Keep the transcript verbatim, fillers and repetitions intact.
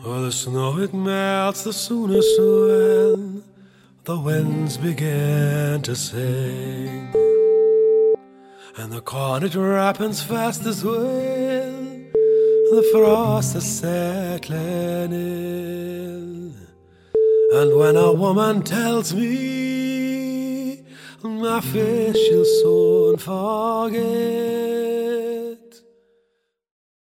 Oh, the snow it melts the soonest when the winds begin to sing, and the corn it ripens fast as well, the frost is settling in. And when a woman tells me my face she'll soon forget,